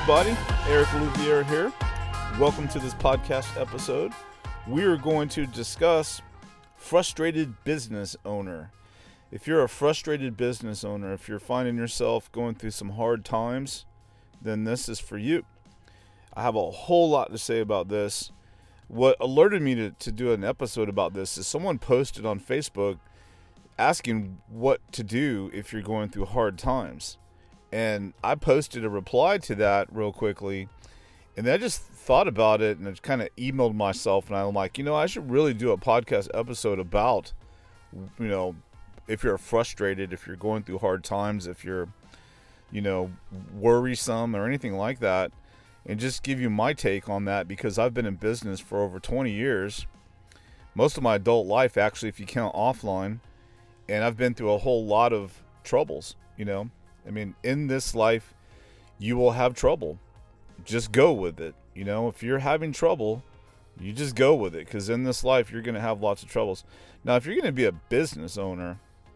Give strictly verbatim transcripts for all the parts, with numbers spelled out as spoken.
everybody. Eric Louvier here. Welcome to this podcast episode. We are going to discuss frustrated business owner. If you're a frustrated business owner, if you're finding yourself going through some hard times, then this is for you. I have a whole lot to say about this. What alerted me to, to do an episode about this is someone posted on Facebook asking what to do if you're going through hard times. And I posted a reply to that real quickly. And then I just thought about it and I kind of emailed myself. And I'm like, you know, I should really do a podcast episode about, you know, if you're frustrated, if you're going through hard times, if you're, you know, worrisome or anything like that. And just give you my take on that, because I've been in business for over twenty years. Most of my adult life, actually, if you count offline. And I've been through a whole lot of troubles, you know. I mean, in this life, you will have trouble. Just go with it. You know, if you're having trouble, you just go with it. Because in this life, you're going to have lots of troubles. Now, if you're going to be a business owner,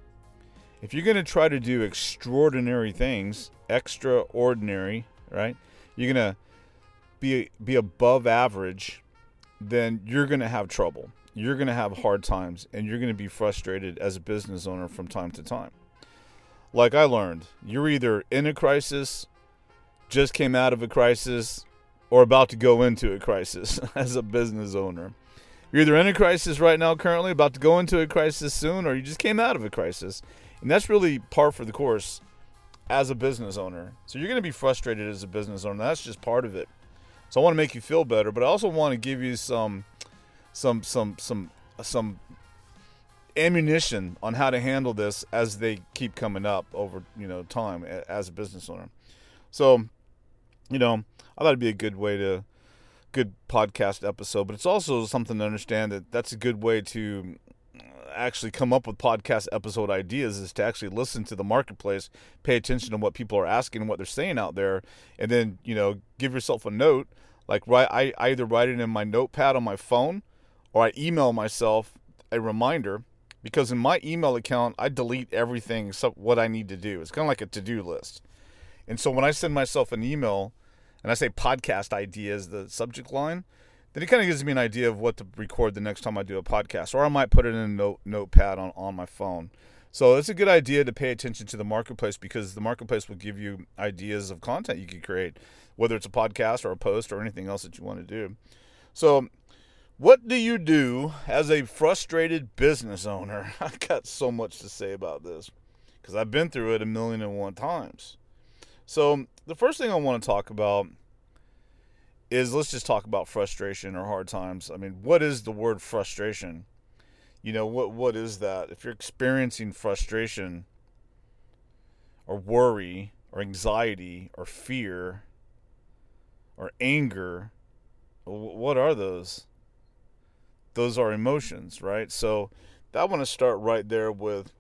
if you're going to try to do extraordinary things, extraordinary, right? You're going to be be above average, then you're going to have trouble. You're going to have hard times, and you're going to be frustrated as a business owner from time to time. Like I learned, you're either in a crisis, just came out of a crisis, or about to go into a crisis as a business owner. You're either in a crisis right now currently, about to go into a crisis soon, or you just came out of a crisis. And that's really par for the course as a business owner. So you're going to be frustrated as a business owner. That's just part of it. So I want to make you feel better, but I also want to give you some some some some some ammunition on how to handle this as they keep coming up over, you know, time as a business owner. So, you know, I thought it'd be a good way to good podcast episode, but it's also something to understand that that's a good way to actually come up with podcast episode ideas, is to actually listen to the marketplace, pay attention to what people are asking and what they're saying out there, and then, you know, give yourself a note. Like, write, I, I either write it in my notepad on my phone, or I email myself a reminder, because in my email account, I delete everything except what I need to do. It's kind of like a to-do list. And so when I send myself an email and I say podcast ideas, the subject line, then it kind of gives me an idea of what to record the next time I do a podcast. Or I might put it in a note, notepad on, on my phone. So it's a good idea to pay attention to the marketplace, because the marketplace will give you ideas of content you can create, whether it's a podcast or a post or anything else that you want to do. So what do you do as a frustrated business owner? I've got so much to say about this, because I've been through it a million and one times. So the first thing I want to talk about is, let's just talk about frustration or hard times. I mean, what is the word frustration? You know, what what is that? If you're experiencing frustration or worry or anxiety or fear or anger, what are those? Those are emotions, right? So I want to start right there with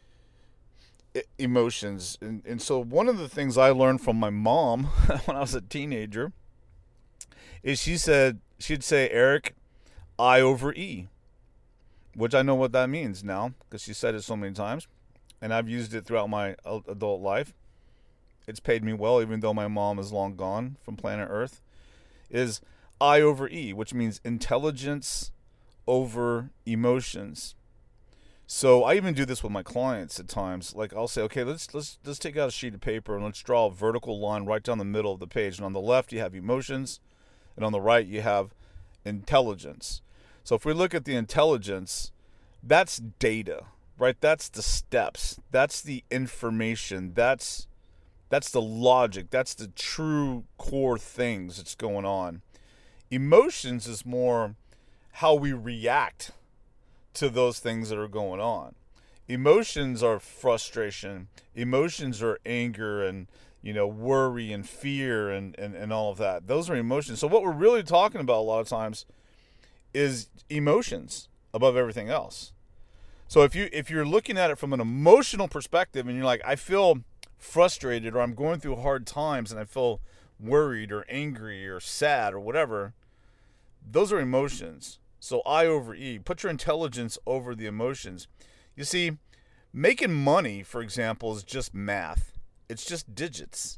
emotions. And, and so one of the things I learned from my mom when I was a teenager is she said, she'd say, Eric, I over E, which I know what that means now, because she said it so many times, and I've used it throughout my adult life. It's paid me well, even though my mom is long gone from planet Earth, is I over E, which means intelligence over emotions. So I even do this with my clients at times. Like, I'll say, okay, let's let's let's take out a sheet of paper and let's draw a vertical line right down the middle of the page. And on the left you have emotions, and on the right you have intelligence. So if we look at the intelligence, that's data, right? That's the steps. That's the information. That's that's the logic. That's the true core things that's going on. Emotions is more how we react to those things that are going on. Emotions are frustration. Emotions are anger and, you know, worry and fear and, and, and all of that. Those are emotions. So what we're really talking about a lot of times is emotions above everything else. So if you if you're looking at it from an emotional perspective and you're like, I feel frustrated, or I'm going through hard times and I feel worried or angry or sad or whatever, those are emotions. So I over E. Put your intelligence over the emotions. You see, making money, for example, is just math. It's just digits.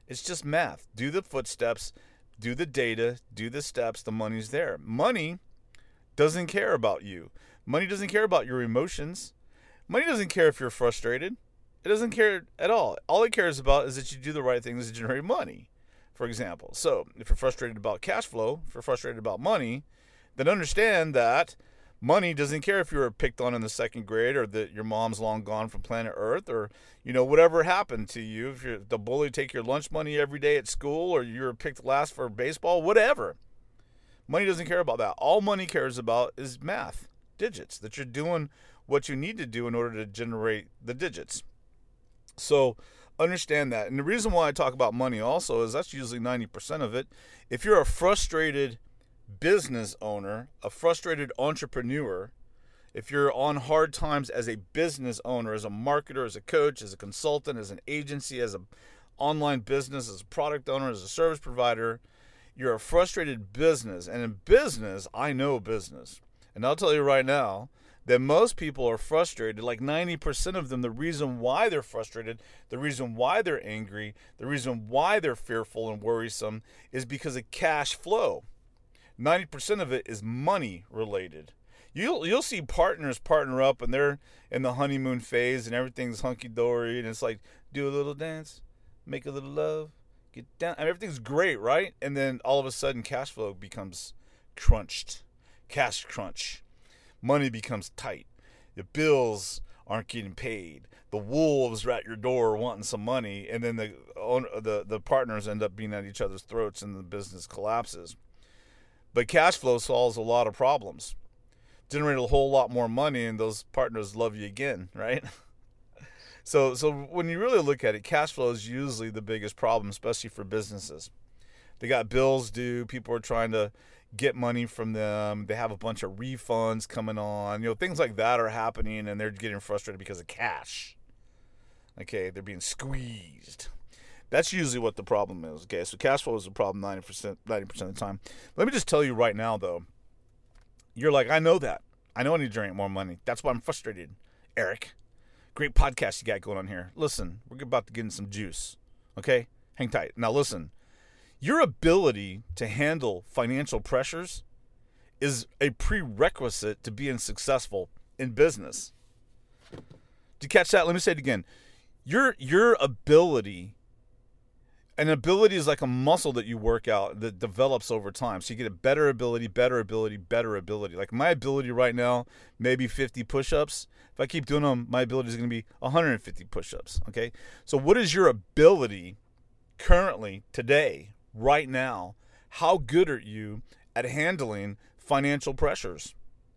It's just math. Do the footsteps, do the data, do the steps, the money's there. Money doesn't care about you. Money doesn't care about your emotions. Money doesn't care if you're frustrated. It doesn't care at all. All it cares about is that you do the right things to generate money, for example. So if you're frustrated about cash flow, if you're frustrated about money, then understand that money doesn't care if you were picked on in the second grade or that your mom's long gone from planet Earth or, you know, whatever happened to you. If you're the bully take your lunch money every day at school or you're picked last for baseball, whatever. Money doesn't care about that. All money cares about is math, digits, that you're doing what you need to do in order to generate the digits. So understand that. And the reason why I talk about money also is that's usually ninety percent of it. If you're a frustrated business owner, a frustrated entrepreneur, if you're on hard times as a business owner, as a marketer, as a coach, as a consultant, as an agency, as an online business, as a product owner, as a service provider, you're a frustrated business. And in business, I know business. And I'll tell you right now that most people are frustrated, like ninety percent of them, the reason why they're frustrated, the reason why they're angry, the reason why they're fearful and worrisome is because of cash flow. ninety percent of it is money related. You'll you'll see partners partner up and they're in the honeymoon phase and everything's hunky-dory and it's like, do a little dance, make a little love, get down. And everything's great, right? And then all of a sudden cash flow becomes crunched. Cash crunch. Money becomes tight. The bills aren't getting paid. The wolves are at your door wanting some money, and then the the the partners end up being at each other's throats and the business collapses. But cash flow solves a lot of problems. Generate a whole lot more money, and those partners love you again, right? so so when you really look at it, cash flow is usually the biggest problem, especially for businesses. They got bills due. People are trying to get money from them. They have a bunch of refunds coming on. You know, things like that are happening, and they're getting frustrated because of cash. Okay, they're being squeezed. That's usually what the problem is. Okay, so cash flow is a problem ninety percent, ninety percent of the time. Let me just tell you right now, though. You're like, I know that. I know I need to generate more money. That's why I'm frustrated, Eric. Great podcast you got going on here. Listen, we're about to get in some juice. Okay? Hang tight. Now listen. Your ability to handle financial pressures is a prerequisite to being successful in business. Did you catch that? Let me say it again. Your your ability, an ability is like a muscle that you work out that develops over time. So you get a better ability, better ability, better ability. Like my ability right now, maybe fifty push-ups. If I keep doing them, my ability is going to be one hundred fifty push-ups. Okay? So what is your ability currently, today, right now? How good are you at handling financial pressures?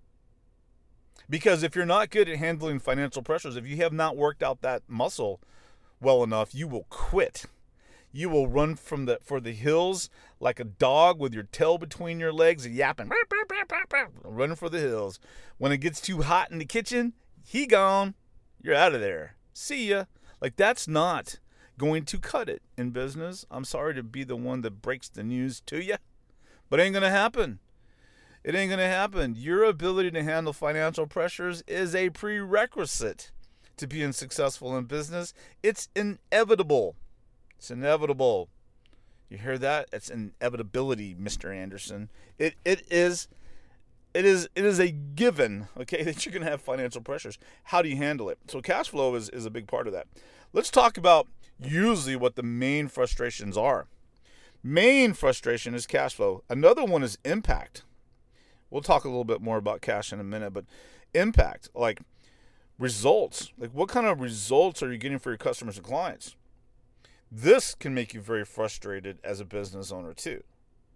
Because if you're not good at handling financial pressures, if you have not worked out that muscle well enough, you will quit. You will run from the for the hills like a dog with your tail between your legs and yapping, running for the hills. When it gets too hot in the kitchen, he gone. You're out of there. See ya. Like that's not going to cut it in business. I'm sorry to be the one that breaks the news to you, but it ain't going to happen. It ain't going to happen. Your ability to handle financial pressures is a prerequisite to being successful in business. It's inevitable. It's inevitable. You hear that? It's inevitability, Mister Anderson. It it is it is it is a given, okay, that you're going to have financial pressures. How do you handle it? So cash flow is, is a big part of that. Let's talk about usually what the main frustrations are. Main frustration is cash flow. Another one is impact. We'll talk a little bit more about cash in a minute, but impact, like results. Like what kind of results are you getting for your customers and clients? This can make you very frustrated as a business owner too.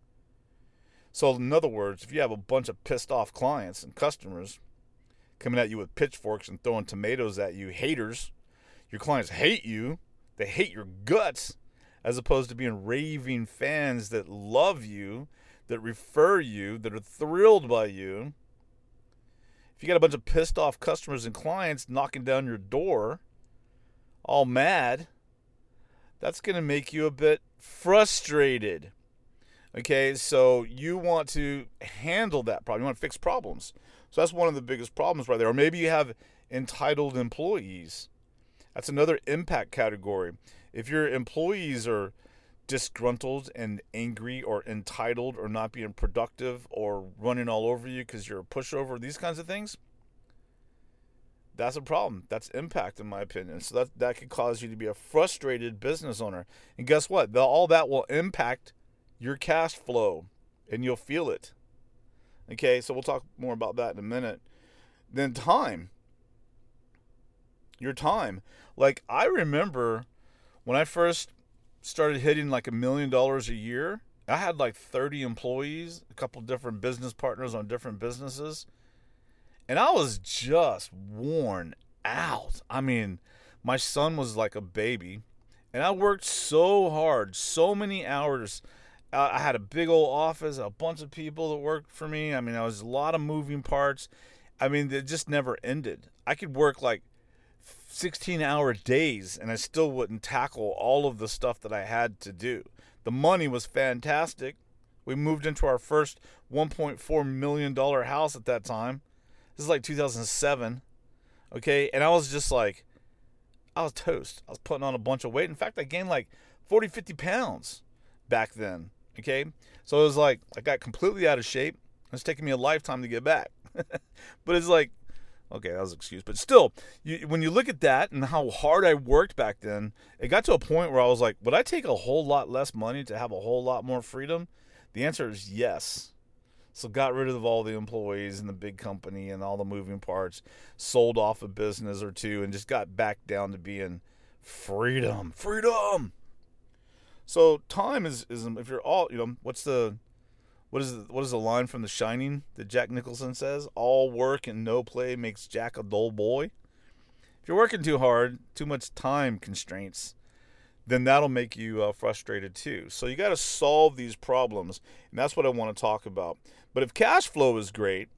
So in other words, if you have a bunch of pissed off clients and customers coming at you with pitchforks and throwing tomatoes at you, haters, your clients hate you, they hate your guts, as opposed to being raving fans that love you, that refer you, that are thrilled by you. If you got a bunch of pissed off customers and clients knocking down your door, all mad, that's going to make you a bit frustrated. Okay, so you want to handle that problem. You want to fix problems. So that's one of the biggest problems right there. Or maybe you have entitled employees. That's another impact category. If your employees are disgruntled and angry or entitled or not being productive or running all over you because you're a pushover, these kinds of things, that's a problem. That's impact, in my opinion. So that, that could cause you to be a frustrated business owner. And guess what? The, all that will impact your cash flow, and you'll feel it. Okay, so we'll talk more about that in a minute. Then time. Your time. Like, I remember when I first started hitting like a million dollars a year, I had like thirty employees, a couple different business partners on different businesses, and I was just worn out. I mean, my son was like a baby, and I worked so hard, so many hours. I had a big old office, a bunch of people that worked for me. I mean, there was a lot of moving parts. I mean, it just never ended. I could work like sixteen-hour days, and I still wouldn't tackle all of the stuff that I had to do. The money was fantastic. We moved into our first one point four million dollars house at that time. This is like two thousand seven, okay? And I was just like, I was toast. I was putting on a bunch of weight. In fact, I gained like forty, fifty pounds back then, okay? So it was like I got completely out of shape. It's taking me a lifetime to get back. But it's like, okay, that was an excuse. But still, you, when you look at that and how hard I worked back then, it got to a point where I was like, would I take a whole lot less money to have a whole lot more freedom? The answer is yes. So got rid of all the employees in the big company and all the moving parts, sold off a business or two, and just got back down to being freedom. Freedom! So time is, is if you're all, you know, what's the... What is the, what is the line from The Shining that Jack Nicholson says? All work and no play makes Jack a dull boy. If you're working too hard, too much time constraints, then that'll make you uh, frustrated too. So you got to solve these problems, and that's what I want to talk about. But if cash flow is great,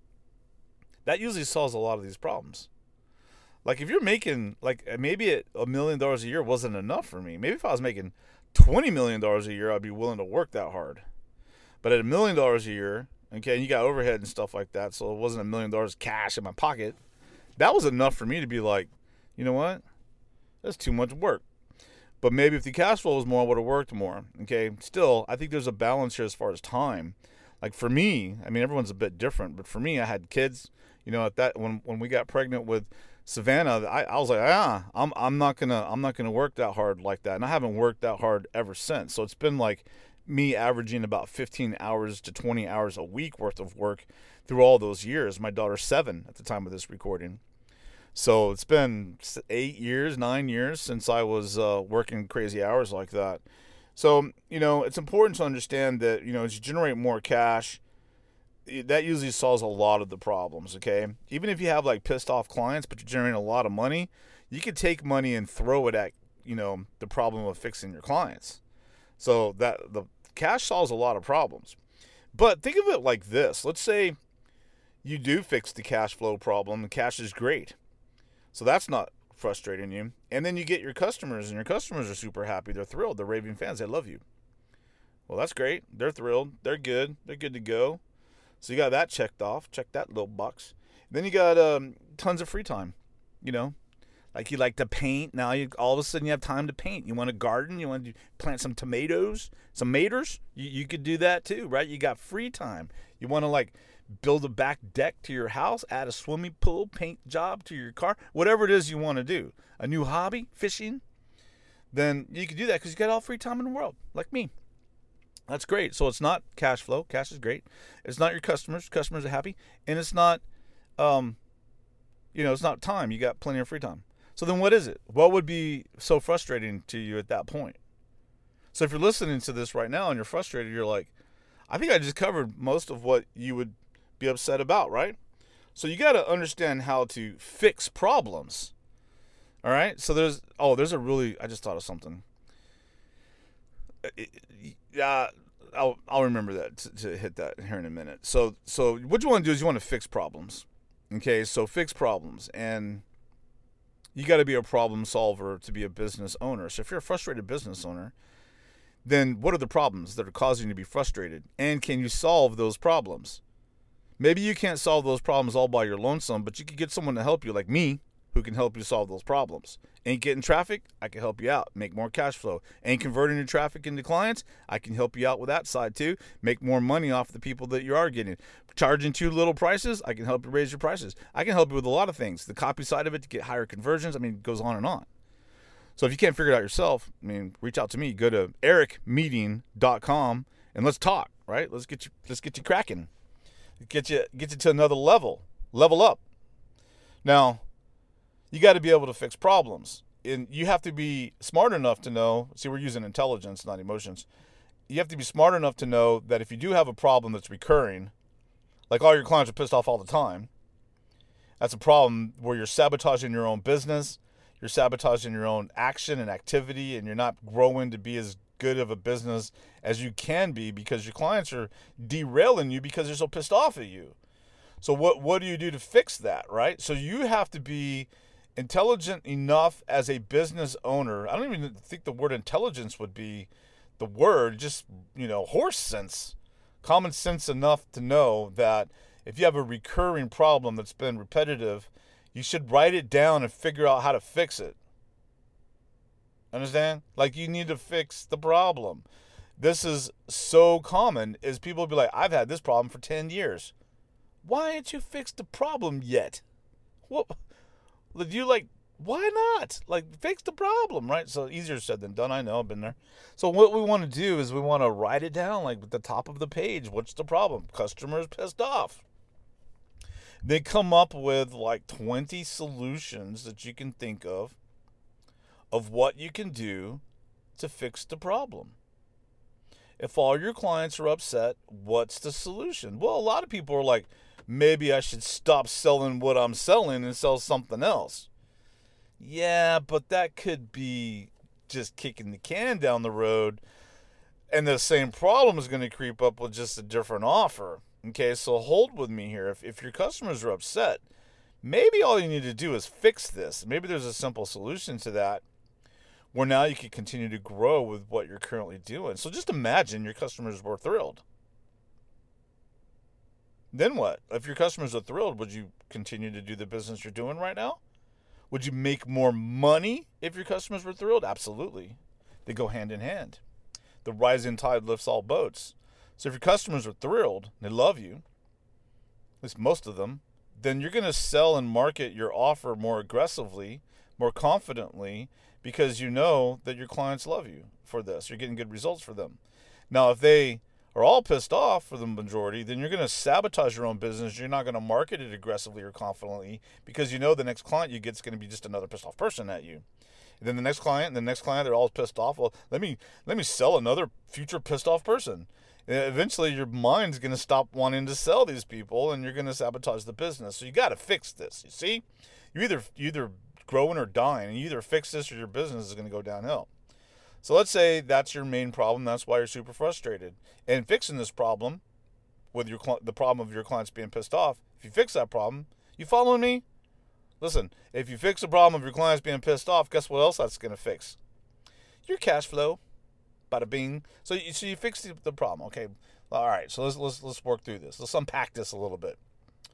that usually solves a lot of these problems. Like if you're making, like maybe a million dollars a year wasn't enough for me. Maybe if I was making twenty million dollars a year, I'd be willing to work that hard. But at a million dollars a year, okay, and you got overhead and stuff like that, so it wasn't a million dollars cash in my pocket, that was enough for me to be like, you know what? That's too much work. But maybe if the cash flow was more, I would have worked more, okay? Still, I think there's a balance here as far as time. Like for me, I mean, everyone's a bit different, but for me, I had kids, you know, at that, when when we got pregnant with Savannah, I, I was like, ah, I'm I'm not gonna I'm not gonna work that hard like that, and I haven't worked that hard ever since. So it's been like me averaging about fifteen hours to twenty hours a week worth of work through all those years. My daughter's seven at the time of this recording. So it's been eight years, nine years since I was uh, working crazy hours like that. So, you know, it's important to understand that, you know, as you generate more cash, that usually solves a lot of the problems, okay? Even if you have like pissed off clients, but you're generating a lot of money, you could take money and throw it at, you know, the problem of fixing your clients. So that the cash solves a lot of problems. But think of it like this. Let's say you do fix the cash flow problem and cash is great. So that's not frustrating you. And then you get your customers, and your customers are super happy. They're thrilled. They're raving fans. They love you. Well, that's great. They're thrilled. They're good. They're good to go. So you got that checked off. Check that little box. Then you got um, tons of free time, you know. Like you like to paint. Now you all of a sudden you have time to paint. You want to garden. You want to plant some tomatoes, some maters. You, you could do that too, right? You got free time. You want to like build a back deck to your house, add a swimming pool, paint job to your car, whatever it is you want to do. A new hobby, fishing. Then you can do that because you got all free time in the world, like me. That's great. So it's not cash flow. Cash is great. It's not your customers. Customers are happy. And it's not, um, you know, it's not time. You got plenty of free time. So then what is it? What would be so frustrating to you at that point? So if you're listening to this right now and you're frustrated, you're like, I think I just covered most of what you would be upset about, right? So you got to understand how to fix problems. All right? So there's, oh, there's a really, I just thought of something. Yeah, I'll I'll remember that to, to hit that here in a minute. So so what you want to do is you want to fix problems. Okay? So fix problems, and you got to be a problem solver to be a business owner. So if you're a frustrated business owner, then what are the problems that are causing you to be frustrated? And can you solve those problems? Maybe you can't solve those problems all by your lonesome, but you could get someone to help you, like me, who can help you solve those problems. Ain't getting traffic? I can help you out. Make more cash flow. Ain't converting your traffic into clients? I can help you out with that side too. Make more money off the people that you are getting. Charging too little prices? I can help you raise your prices. I can help you with a lot of things. The copy side of it to get higher conversions. I mean, it goes on and on. So if you can't figure it out yourself, I mean, reach out to me. Go to eric meeting dot com and let's talk, right? Let's get you let's get you cracking. Get you get you to another level. Level up. Now, you got to be able to fix problems. And you have to be smart enough to know, see, we're using intelligence, not emotions. You have to be smart enough to know that if you do have a problem that's recurring, like all your clients are pissed off all the time, that's a problem where you're sabotaging your own business. You're sabotaging your own action and activity, and you're not growing to be as good of a business as you can be because your clients are derailing you because they're so pissed off at you. So what what do you do to fix that, right? So you have to be intelligent enough as a business owner. I don't even think the word intelligence would be the word, just, you know, horse sense, common sense enough to know that if you have a recurring problem that's been repetitive, you should write it down and figure out how to fix it. Understand? Like, you need to fix the problem. This is so common, is people be like, I've had this problem for ten years. Why ain't you fixed the problem yet? What? You like, why not? Like, fix the problem, right? So easier said than done. I know, I've been there. So what we want to do is we want to write it down, like at the top of the page. What's the problem? Customer's pissed off. They come up with like twenty solutions that you can think of, of what you can do to fix the problem. If all your clients are upset, what's the solution? Well, a lot of people are like, maybe I should stop selling what I'm selling and sell something else. Yeah, but that could be just kicking the can down the road, and the same problem is going to creep up with just a different offer. Okay, so hold with me here. If if your customers are upset, maybe all you need to do is fix this. Maybe there's a simple solution to that where now you can continue to grow with what you're currently doing. So just imagine your customers were thrilled. Then what? If your customers are thrilled, would you continue to do the business you're doing right now? Would you make more money if your customers were thrilled? Absolutely. They go hand in hand. The rising tide lifts all boats. So if your customers are thrilled, they love you, at least most of them, then you're going to sell and market your offer more aggressively, more confidently, because you know that your clients love you for this. You're getting good results for them. Now, if they are all pissed off for the majority, then you're going to sabotage your own business. You're not going to market it aggressively or confidently because you know the next client you get is going to be just another pissed off person at you. And then the next client and the next client, they're all pissed off. Well, let me let me sell another future pissed off person. And eventually your mind's going to stop wanting to sell these people and you're going to sabotage the business. So you got to fix this. You see? You're either, you're either growing or dying, and you either fix this or your business is going to go downhill. So let's say that's your main problem. That's why you're super frustrated. And fixing this problem with your the problem of your clients being pissed off, if you fix that problem, you following me? Listen, if you fix the problem of your clients being pissed off, guess what else that's going to fix? Your cash flow. Bada bing. So you, so you fix the, the problem. Okay. All right. So let's let's let's work through this. Let's unpack this a little bit.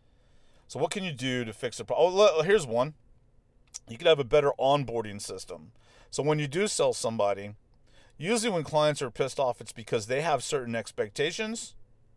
So what can you do to fix the problem? Oh, here's one. You could have a better onboarding system. So when you do sell somebody, usually when clients are pissed off, it's because they have certain expectations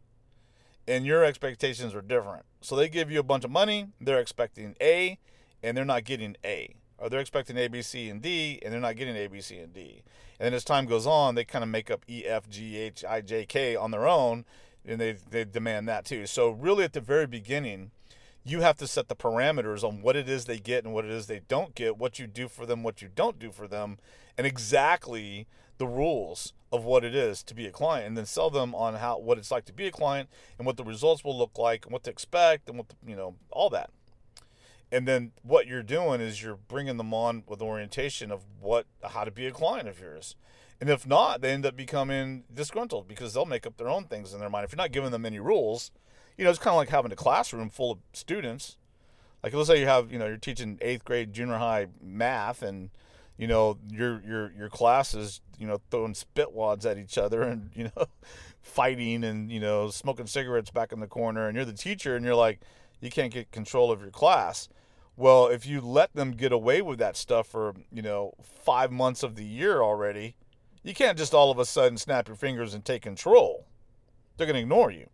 and your expectations are different. So they give you a bunch of money, they're expecting A, and they're not getting A. Or they're expecting A, B, C, and D, and they're not getting A, B, C, and D. And then as time goes on, they kind of make up E, F, G, H, I, J, K on their own, and they, they demand that too. So really at the very beginning, you have to set the parameters on what it is they get and what it is they don't get, what you do for them, what you don't do for them, and exactly the rules of what it is to be a client, and then sell them on how what it's like to be a client and what the results will look like and what to expect and what the, you know, all that. And then what you're doing is you're bringing them on with orientation of what how to be a client of yours. And if not, they end up becoming disgruntled because they'll make up their own things in their mind. If you're not giving them any rules, you know, it's kind of like having a classroom full of students. Like let's say you have, you know, you're teaching eighth grade junior high math, and you know your your your class is, you know, throwing spit wads at each other and, you know, fighting and, you know, smoking cigarettes back in the corner, and you're the teacher and you're like, you can't get control of your class. Well, if you let them get away with that stuff for, you know, five months of the year already, you can't just all of a sudden snap your fingers and take control. They're going to ignore you.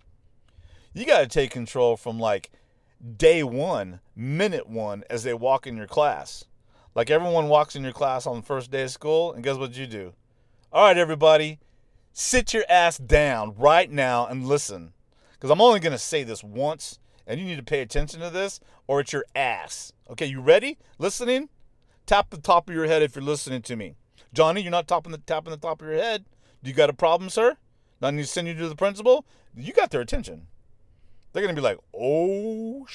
You got to take control from like day one, minute one, as they walk in your class. Like everyone walks in your class on the first day of school, and guess what you do? All right, everybody, sit your ass down right now and listen. Because I'm only going to say this once, and you need to pay attention to this, or it's your ass. Okay, you ready? Listening? Tap the top of your head if you're listening to me. Johnny, you're not tapping the, tapping the top of your head. Do you got a problem, sir? Do I need to send you to the principal? You got their attention. They're going to be like, oh,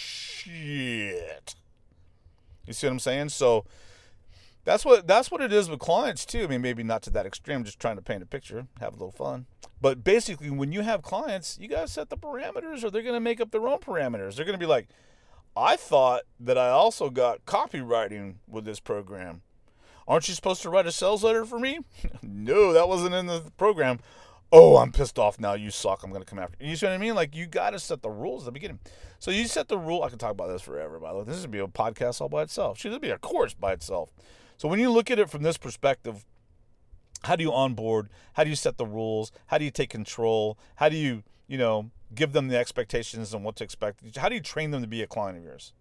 shit. You see what I'm saying? So that's what that's what it is with clients, too. I mean, maybe not to that extreme, just trying to paint a picture, have a little fun. But basically, when you have clients, you got to set the parameters, or they're going to make up their own parameters. They're going to be like, I thought that I also got copywriting with this program. Aren't you supposed to write a sales letter for me? No, that wasn't in the program. Oh, I'm pissed off now. You suck. I'm going to come after you. You see what I mean? Like, you got to set the rules at the beginning. So you set the rule. I can talk about this forever, by the way. This would be a podcast all by itself. Should be a course by itself. So when you look at it from this perspective, how do you onboard? How do you set the rules? How do you take control? How do you, you know, give them the expectations and what to expect? How do you train them to be a client of yours?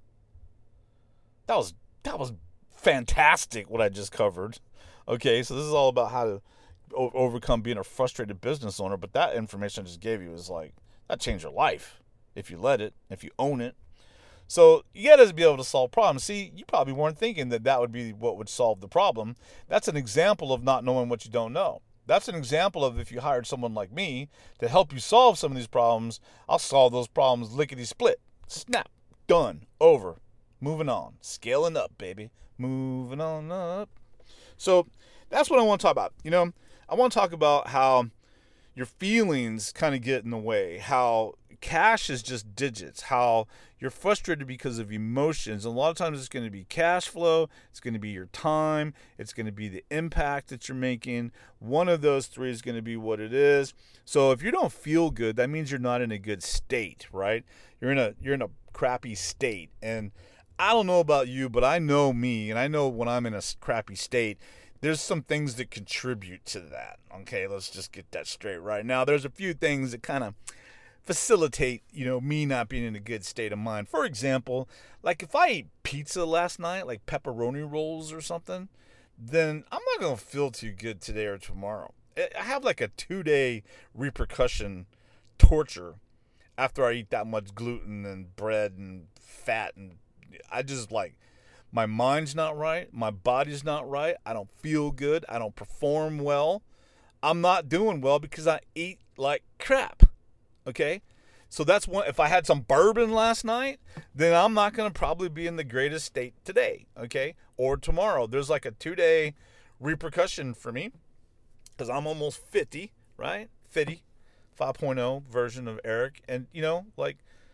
That was that was fantastic what I just covered. Okay, so this is all about how to o- overcome being a frustrated business owner, but that information I just gave you is like, that changed your life if you let it, if you own it. So you got to be able to solve problems. See, you probably weren't thinking that that would be what would solve the problem. That's an example of not knowing what you don't know. That's an example of if you hired someone like me to help you solve some of these problems, I'll solve those problems lickety-split. Snap. Done. Over. Moving on. Scaling up, baby. Moving on up. So that's what I want to talk about. You know, I want to talk about how your feelings kind of get in the way, how cash is just digits, how you're frustrated because of emotions. And a lot of times it's going to be cash flow, it's going to be your time, it's going to be the impact that you're making. One of those three is going to be what it is. So if you don't feel good, that means you're not in a good state, right? You're in a you're in a crappy state. And I don't know about you, but I know me, and I know when I'm in a crappy state, there's some things that contribute to that. Okay, let's just get that straight right now. There's a few things that kind of facilitate, you know, me not being in a good state of mind. For example, like if I ate pizza last night, like pepperoni rolls or something, then I'm not going to feel too good today or tomorrow. I have like a two-day repercussion torture after I eat that much gluten and bread and fat, and I just like, my mind's not right, my body's not right, I don't feel good, I don't perform well, I'm not doing well because I eat like crap, okay? So that's one. If I had some bourbon last night, then I'm not going to probably be in the greatest state today, okay? Or tomorrow. There's like a two-day repercussion for me because I'm almost fifty, right? fifty, five point oh version of Eric. And, you know, like,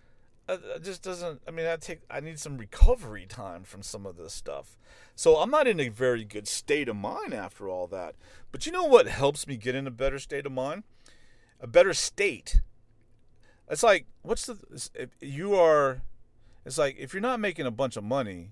it just doesn't, I mean, I take, I need some recovery time from some of this stuff. So I'm not in a very good state of mind after all that. But you know what helps me get in a better state of mind? A better state. It's like, what's the, if you are, it's like, if you're not making a bunch of money,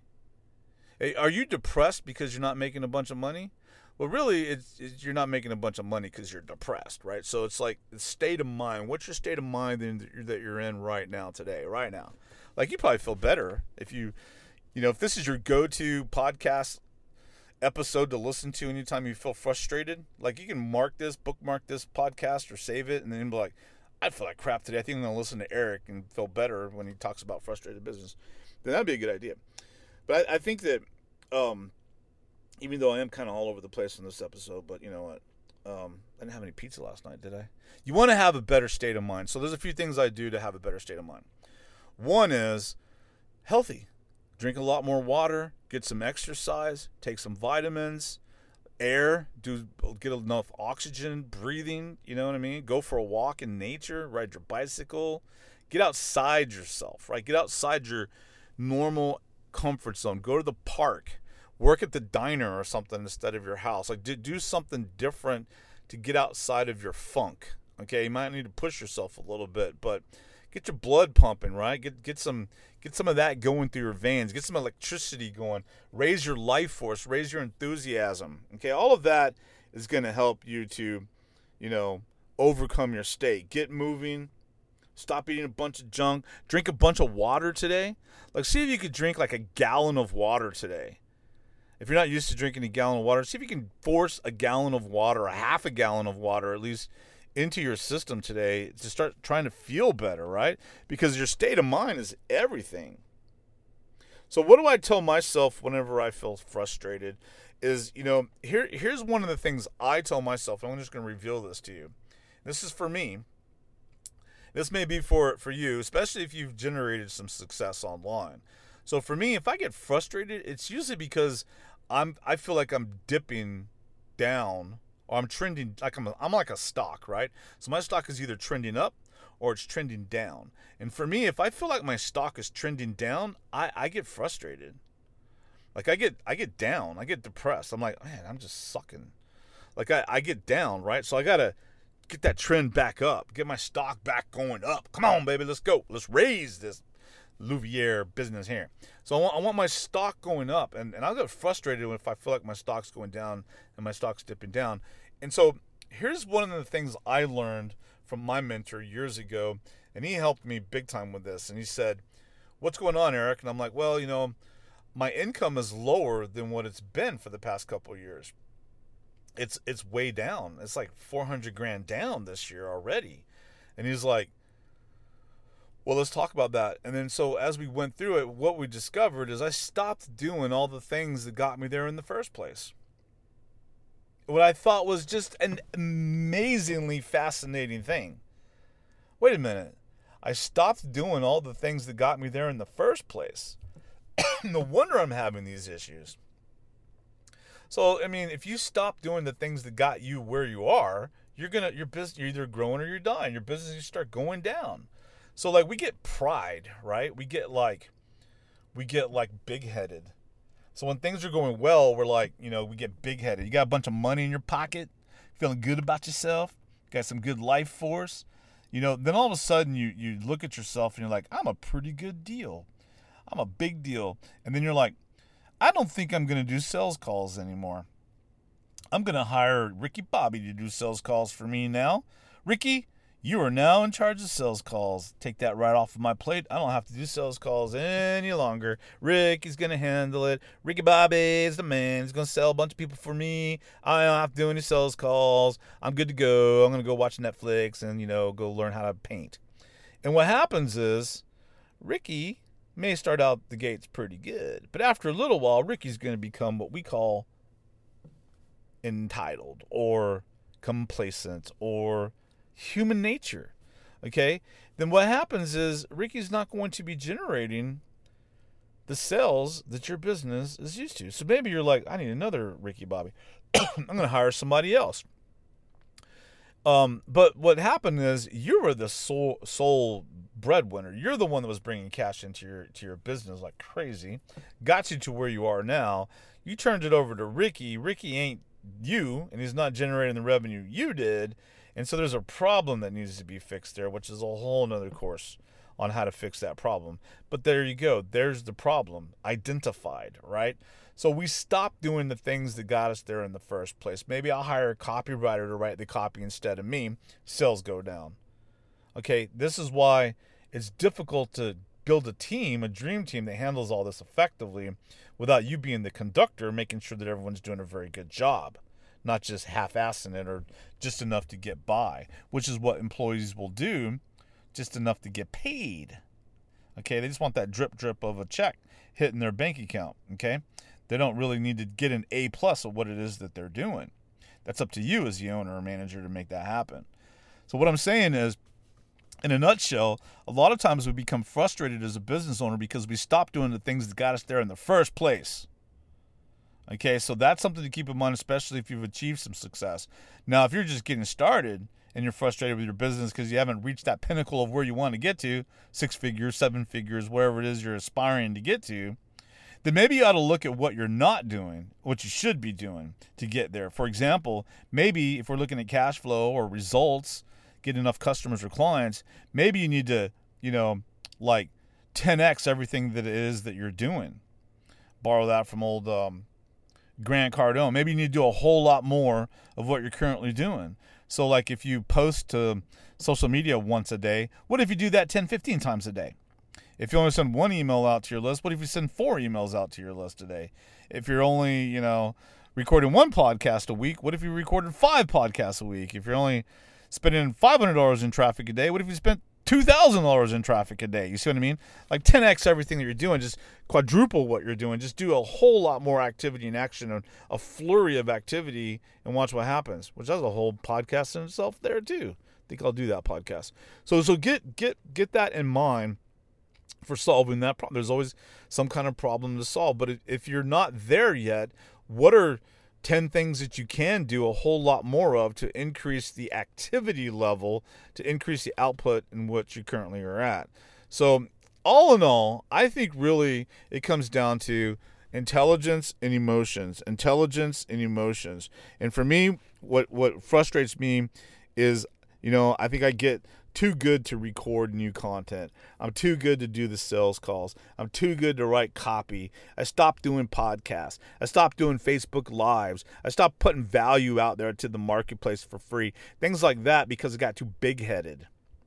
are you depressed because you're not making a bunch of money? Well, really, it's, it's you're not making a bunch of money because you're depressed, right? So it's like the state of mind. What's your state of mind that you're in right now, today, right now? Like, you probably feel better if you, you know, if this is your go-to podcast episode to listen to anytime you feel frustrated. Like, you can mark this, bookmark this podcast or save it, and then be like, I feel like crap today. I think I'm going to listen to Eric and feel better when he talks about frustrated business. Then that'd be a good idea. But I, I think that, um, even though I am kind of all over the place in this episode, but you know what? Um, I didn't have any pizza last night, did I? You want to have a better state of mind. So there's a few things I do to have a better state of mind. One is healthy. Drink a lot more water, get some exercise, take some vitamins, air, do get enough oxygen, breathing, you know what I mean? Go for a walk in nature, ride your bicycle, get outside yourself, right? Get outside your normal comfort zone. Go to the park, work at the diner or something instead of your house. Like, do, do something different to get outside of your funk, okay? You might need to push yourself a little bit, but get your blood pumping, right? Get get some get some of that going through your veins. Get some electricity going. Raise your life force. Raise your enthusiasm. Okay, all of that is going to help you to, you know, overcome your state. Get moving. Stop eating a bunch of junk. Drink a bunch of water today. Like, see if you could drink like a gallon of water today. If you're not used to drinking a gallon of water, see if you can force a gallon of water, a half a gallon of water at least, into your system today to start trying to feel better, right? Because your state of mind is everything. So what do I tell myself whenever I feel frustrated is, you know, here here's one of the things I tell myself. I'm just going to reveal this to you. This is for me. This may be for, for you, especially if you've generated some success online. So for me, if I get frustrated, it's usually because I'm I feel like I'm dipping down, or I'm trending like I'm a, I'm like a stock, right? So my stock is either trending up or it's trending down. And for me, if I feel like my stock is trending down, I, I get frustrated. Like I get I get down, I get depressed. I'm like, man, I'm just sucking. Like I, I get down, right? So I gotta get that trend back up, get my stock back going up. Come on, baby, let's go. Let's raise this Louvier business here. So I want, I want my stock going up, and, and I'll get frustrated if I feel like my stock's going down and my stock's dipping down. And so here's one of the things I learned from my mentor years ago, and he helped me big time with this. And he said, what's going on, Eric? And I'm like, well, you know, my income is lower than what it's been for the past couple of years. It's it's way down. It's like four hundred grand down this year already. And he's like, well, let's talk about that. And then so as we went through it, what we discovered is I stopped doing all the things that got me there in the first place. What I thought was just an amazingly fascinating thing. Wait a minute. I stopped doing all the things that got me there in the first place. No wonder I'm having these issues. So, I mean, if you stop doing the things that got you where you are, you're gonna your business you're either growing or you're dying. Your business you start going down. So like we get pride, right? We get like we get like big-headed. So when things are going well, we're like, you know, we get big-headed. You got a bunch of money in your pocket, feeling good about yourself, got some good life force. You know, then all of a sudden you you look at yourself and you're like, I'm a pretty good deal. I'm a big deal. And then you're like, I don't think I'm going to do sales calls anymore. I'm going to hire Ricky Bobby to do sales calls for me now. Ricky, you are now in charge of sales calls. Take that right off of my plate. I don't have to do sales calls any longer. Ricky's going to handle it. Ricky Bobby is the man. He's going to sell a bunch of people for me. I don't have to do any sales calls. I'm good to go. I'm going to go watch Netflix and, you know, go learn how to paint. And what happens is Ricky may start out the gates pretty good, but after a little while, Ricky's going to become what we call entitled or complacent or human nature. Okay? Then what happens is Ricky's not going to be generating the sales that your business is used to. So maybe you're like, I need another Ricky Bobby. I'm going to hire somebody else. Um, but what happened is you were the sole sole breadwinner. You're the one that was bringing cash into your to your business like crazy, got you to where you are now. You turned it over to Ricky. Ricky ain't you, and he's not generating the revenue you did, and so there's a problem that needs to be fixed there, which is a whole nother course on how to fix that problem. But there you go. There's the problem identified, right? So we stopped doing the things that got us there in the first place. Maybe I'll hire a copywriter to write the copy instead of me. Sales go down. Okay, this is why it's difficult to build a team, a dream team that handles all this effectively without you being the conductor, making sure that everyone's doing a very good job, not just half-assing it or just enough to get by, which is what employees will do, just enough to get paid. Okay, they just want that drip drip of a check hitting their bank account. Okay, they don't really need to get an A plus of what it is that they're doing. That's up to you as the owner or manager to make that happen. So what I'm saying is, in a nutshell, a lot of times we become frustrated as a business owner because we stop doing the things that got us there in the first place. Okay, so that's something to keep in mind, especially if you've achieved some success. Now, if you're just getting started and you're frustrated with your business because you haven't reached that pinnacle of where you want to get to, six figures, seven figures, wherever it is you're aspiring to get to, then maybe you ought to look at what you're not doing, what you should be doing to get there. For example, maybe if we're looking at cash flow or results, get enough customers or clients, maybe you need to you know, like ten x everything that it is that you're doing. Borrow that from old um, Grant Cardone. Maybe you need to do a whole lot more of what you're currently doing. So like if you post to social media once a day, what if you do that ten, fifteen times a day? If you only send one email out to your list, what if you send four emails out to your list a day? If you're only, you know, recording one podcast a week, what if you recorded five podcasts a week? If you're only spending five hundred dollars in traffic a day, what if you spent two thousand dollars in traffic a day? You see what I mean? Like ten x everything that you're doing, just quadruple what you're doing. Just do a whole lot more activity and action, and a flurry of activity, and watch what happens, which has a whole podcast in itself there too. I think I'll do that podcast. So so get get get that in mind for solving that problem. There's always some kind of problem to solve. But if you're not there yet, what are ten things that you can do a whole lot more of to increase the activity level, to increase the output in what you currently are at? So all in all, I think really it comes down to intelligence and emotions, intelligence and emotions. And for me, what, what frustrates me is, you know, I think I get too good to record new content. I'm too good to do the sales calls. I'm too good to write copy. I stopped doing podcasts. I stopped doing Facebook Lives. I stopped putting value out there to the marketplace for free. Things like that, because it got too big-headed.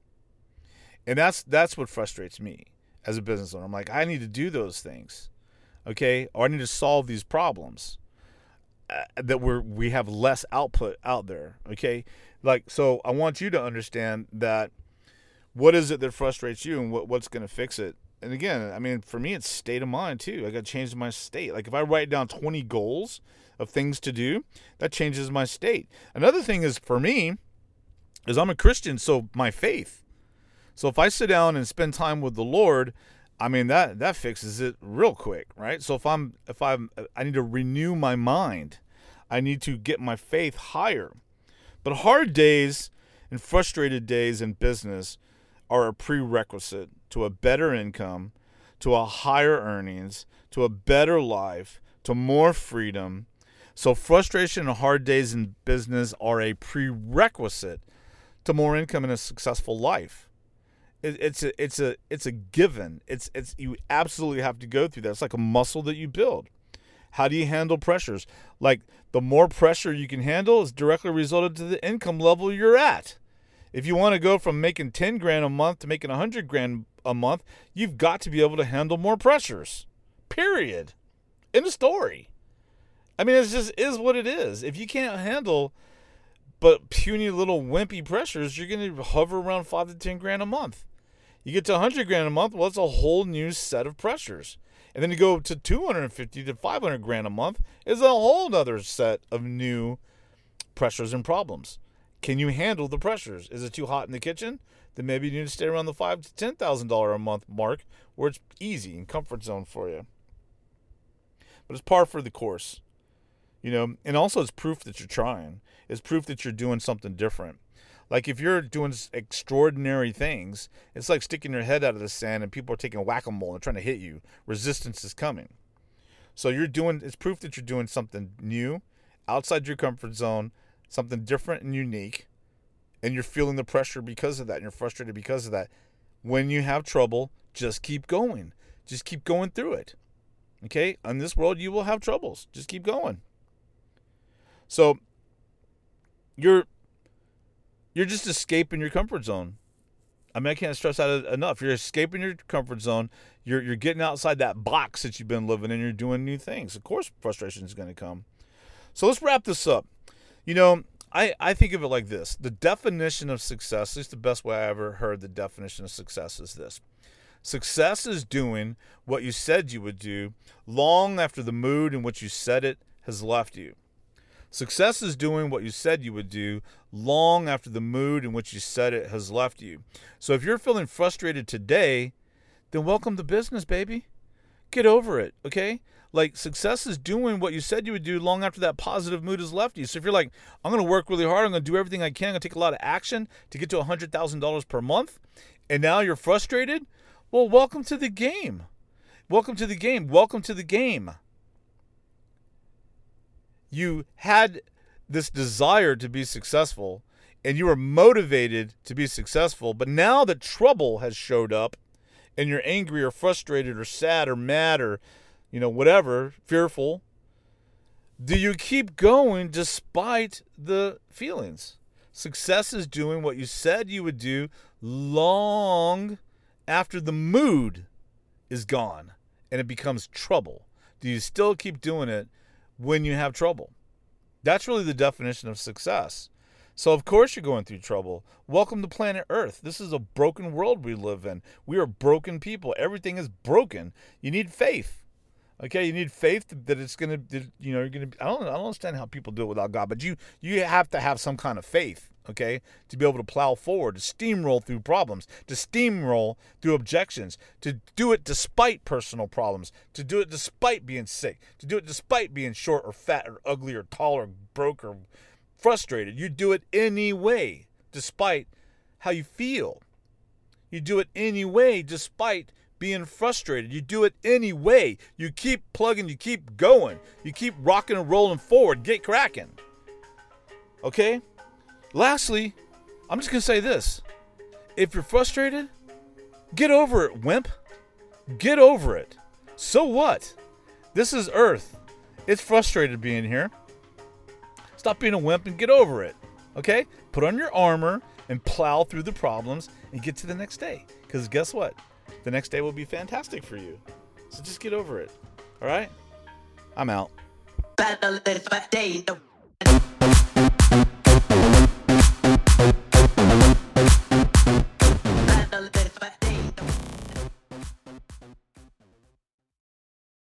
And that's that's what frustrates me as a business owner. I'm like, I need to do those things, okay? Or I need to solve these problems uh, that we're we have less output out there, okay? Like, so I want you to understand that what is it that frustrates you, and what, what's going to fix it. And again, I mean, for me, it's state of mind too. I got to change my state. Like if I write down twenty goals of things to do, that changes my state. Another thing is for me is I'm a Christian, so my faith. So if I sit down and spend time with the Lord, I mean, that, that fixes it real quick, right? So if I'm, if I'm, I need to renew my mind. I need to get my faith higher. But hard days and frustrated days in business are a prerequisite to a better income, to a higher earnings, to a better life, to more freedom. So frustration and hard days in business are a prerequisite to more income and a successful life. It, it's a it's a it's a given. It's it's you absolutely have to go through that. It's like a muscle that you build. How do you handle pressures? Like the more pressure you can handle is directly related to the income level you're at. If you want to go from making ten grand a month to making one hundred grand a month, you've got to be able to handle more pressures. Period. End of story. I mean, it just is what it is. If you can't handle but puny little wimpy pressures, you're going to hover around five to ten grand a month. You get to one hundred grand a month, well, it's a whole new set of pressures. And then you go to two hundred fifty to five hundred grand a month is a whole other set of new pressures and problems. Can you handle the pressures? Is it too hot in the kitchen? Then maybe you need to stay around the five to ten thousand dollar a month mark, where it's easy and comfort zone for you. But it's par for the course, you know. And also, it's proof that you're trying. It's proof that you're doing something different. Like if you're doing extraordinary things, it's like sticking your head out of the sand and people are taking whack-a-mole and trying to hit you. Resistance is coming. So you're doing, it's proof that you're doing something new, outside your comfort zone, something different and unique, and you're feeling the pressure because of that, and you're frustrated because of that. When you have trouble, just keep going. Just keep going through it. Okay? In this world, you will have troubles. Just keep going. So you're You're just escaping your comfort zone. I mean, I can't stress that enough. You're escaping your comfort zone. You're you're getting outside that box that you've been living in. You're doing new things. Of course, frustration is going to come. So let's wrap this up. You know, I, I think of it like this. The definition of success, at least the best way I ever heard the definition of success is this. Success is doing what you said you would do long after the mood in which you said it has left you. Success is doing what you said you would do long after the mood in which you said it has left you. So if you're feeling frustrated today, then welcome to business, baby. Get over it, okay? Like, success is doing what you said you would do long after that positive mood has left you. So if you're like, I'm going to work really hard, I'm going to do everything I can, I'm going to take a lot of action to get to one hundred thousand dollars per month, and now you're frustrated, well, welcome to the game. Welcome to the game. Welcome to the game. You had this desire to be successful, and you were motivated to be successful, but now that trouble has showed up and you're angry or frustrated or sad or mad or, you know, whatever, fearful, do you keep going despite the feelings? Success is doing what you said you would do long after the mood is gone and it becomes trouble. Do you still keep doing it when you have trouble? That's really the definition of success. So of course you're going through trouble. Welcome to planet Earth. This is a broken world we live in. We are broken people. Everything is broken. You need faith. Okay, you need faith that it's gonna, you know, you're gonna. I don't, I don't understand how people do it without God, but you, you have to have some kind of faith, okay, to be able to plow forward, to steamroll through problems, to steamroll through objections, to do it despite personal problems, to do it despite being sick, to do it despite being short or fat or ugly or tall or broke or frustrated. You do it anyway, despite how you feel. You do it anyway, despite being frustrated. You do it anyway. You keep plugging, you keep going. You keep rocking and rolling forward. Get cracking. Okay? Lastly, I'm just going to say this. If you're frustrated, get over it, wimp. Get over it. So what? This is Earth. It's frustrated being here. Stop being a wimp and get over it. Okay? Put on your armor and plow through the problems and get to the next day. Because guess what? The next day will be fantastic for you. So just get over it. All right? I'm out.